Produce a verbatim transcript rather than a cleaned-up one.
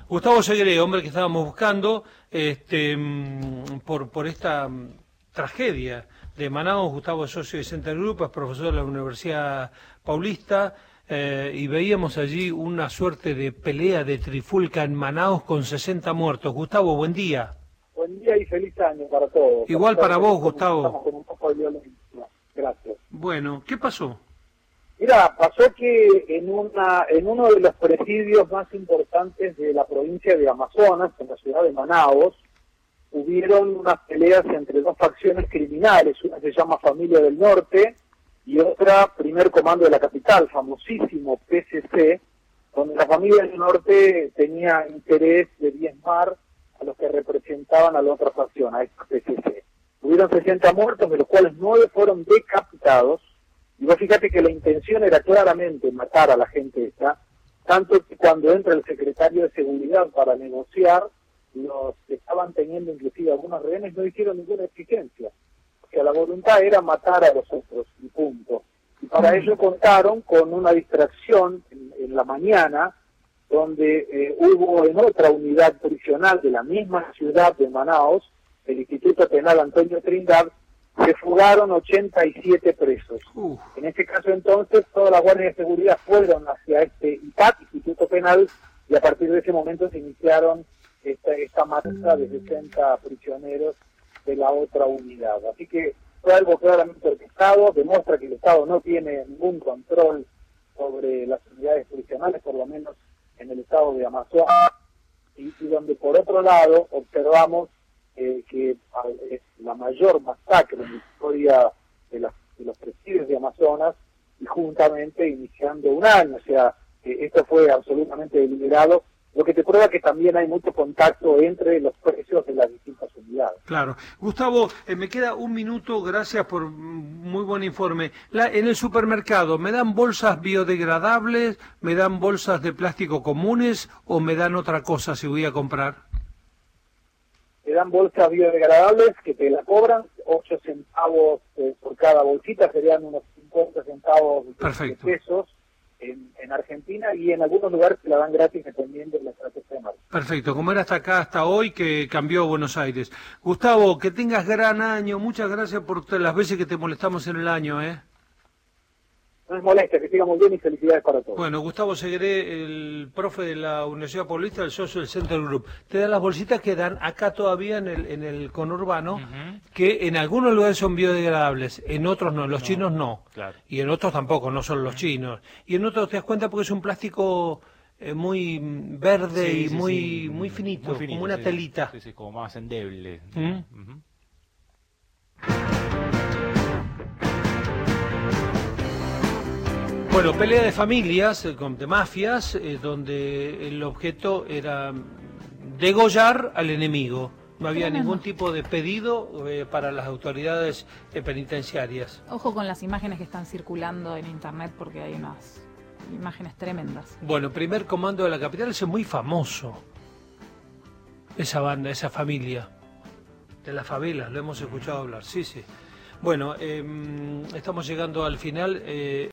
Gustavo Segre, hombre que estábamos buscando, este, por, por esta tragedia de Manaos. Gustavo es socio de Center Group, es profesor de la Universidad Paulista, eh, y veíamos allí una suerte de pelea de trifulca en Manaos con sesenta muertos. Gustavo, buen día. Buen día y feliz año para todos. Igual para vos, Gustavo. Estamos con un poco de violencia. Gracias. Bueno, ¿qué pasó? Mira, pasó que en una en uno de los presidios más importantes de la provincia de Amazonas, en la ciudad de Manaos, hubieron unas peleas entre dos facciones criminales. Una se llama Familia del Norte y otra Primer Comando de la Capital, famosísimo P C C, donde la Familia del Norte tenía interés de diezmar a los que representaban a la otra facción, a esta P C C. Hubieron sesenta muertos, de los cuales nueve fueron decapitados. Y vos fíjate que la intención era claramente matar a la gente esta, tanto que cuando entra el secretario de Seguridad para negociar, los que estaban teniendo inclusive algunos rehenes no hicieron ninguna exigencia. O sea, la voluntad era matar a los otros, y punto. Y para ello contaron con una distracción en, en la mañana, donde eh, hubo en otra unidad prisional de la misma ciudad de Manaos, el Instituto Penal Antonio Trindad, se fugaron ochenta y siete presos. Uh. En este caso entonces todas las guardias de seguridad fueron hacia este I P A C, Instituto Penal, y a partir de ese momento se iniciaron esta, esta marcha de sesenta prisioneros de la otra unidad. Así que fue algo claramente orquestado, demuestra que el Estado no tiene ningún control sobre las unidades prisionales, por lo menos en el estado de Amazonas, y, y donde por otro lado observamos Eh, que es la mayor masacre en la historia de, las, de los presidios de Amazonas, y juntamente iniciando un año. O sea, eh, esto fue absolutamente deliberado, lo que te prueba que también hay mucho contacto entre los precios de las distintas unidades. Claro. Gustavo, eh, me queda un minuto, gracias por muy buen informe. La, en el supermercado, ¿me dan bolsas biodegradables, me dan bolsas de plástico comunes o me dan otra cosa si voy a comprar? Te dan bolsas biodegradables que te la cobran, ocho centavos eh, por cada bolsita, serían unos cincuenta centavos de pesos en, en Argentina, y en algunos lugares te la dan gratis dependiendo de la estrategia de marca. Perfecto, como era hasta acá, hasta hoy, que cambió Buenos Aires. Gustavo, que tengas gran año, muchas gracias por las veces que te molestamos en el año, ¿eh? No es molestia, que siga muy bien y felicidades para todos. Bueno, Gustavo Segre, el profe de la Universidad Paulista, el socio del Center Group. Te dan las bolsitas que dan acá todavía en el, en el conurbano, uh-huh, que en algunos lugares son biodegradables, en otros no, los no, chinos no. Claro. Y en otros tampoco, no son los uh-huh. chinos. Y en otros te das cuenta porque es un plástico eh, muy verde, sí, y sí, muy, sí. muy finito, muy finito, como una sí, telita. Sí, sí, como más endeble. ¿Mm? Uh-huh. Bueno, pelea de familias, de mafias, eh, donde el objeto era degollar al enemigo. No había Tremendo. Ningún tipo de pedido eh, para las autoridades eh, penitenciarias. Ojo con las imágenes que están circulando en internet, porque hay unas imágenes tremendas. Bueno, Primer Comando de la Capital es muy famoso. Esa banda, esa familia. De las favelas, lo hemos escuchado hablar, sí, sí. Bueno, eh, estamos llegando al final. Eh,